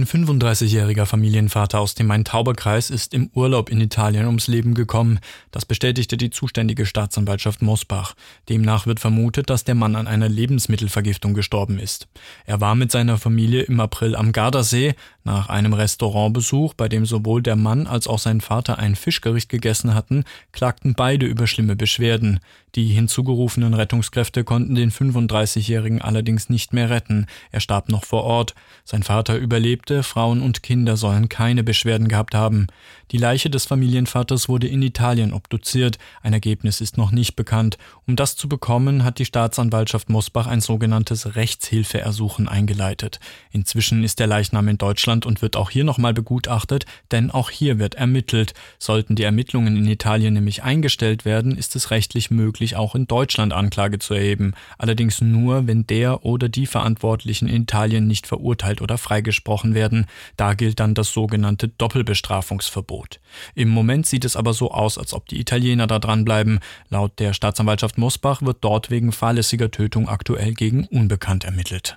Ein 35-jähriger Familienvater aus dem Main-Tauber-Kreis ist im Urlaub in Italien ums Leben gekommen. Das bestätigte die zuständige Staatsanwaltschaft Mosbach. Demnach wird vermutet, dass der Mann an einer Lebensmittelvergiftung gestorben ist. Er war mit seiner Familie im April am Gardasee. Nach einem Restaurantbesuch, bei dem sowohl der Mann als auch sein Vater ein Fischgericht gegessen hatten, klagten beide über schlimme Beschwerden. Die hinzugerufenen Rettungskräfte konnten den 35-Jährigen allerdings nicht mehr retten. Er starb noch vor Ort. Sein Vater überlebte, Frauen und Kinder sollen keine Beschwerden gehabt haben. Die Leiche des Familienvaters wurde in Italien obduziert. Ein Ergebnis ist noch nicht bekannt. Um das zu bekommen, hat die Staatsanwaltschaft Mosbach ein sogenanntes Rechtshilfeersuchen eingeleitet. Inzwischen ist der Leichnam in Deutschland und wird auch hier nochmal begutachtet, denn auch hier wird ermittelt. Sollten die Ermittlungen in Italien nämlich eingestellt werden, ist es rechtlich möglich, auch in Deutschland Anklage zu erheben. Allerdings nur, wenn der oder die Verantwortlichen in Italien nicht verurteilt oder freigesprochen werden. Da gilt dann das sogenannte Doppelbestrafungsverbot. Im Moment sieht es aber so aus, als ob die Italiener da dranbleiben. Laut der Staatsanwaltschaft Mosbach wird dort wegen fahrlässiger Tötung aktuell gegen Unbekannt ermittelt.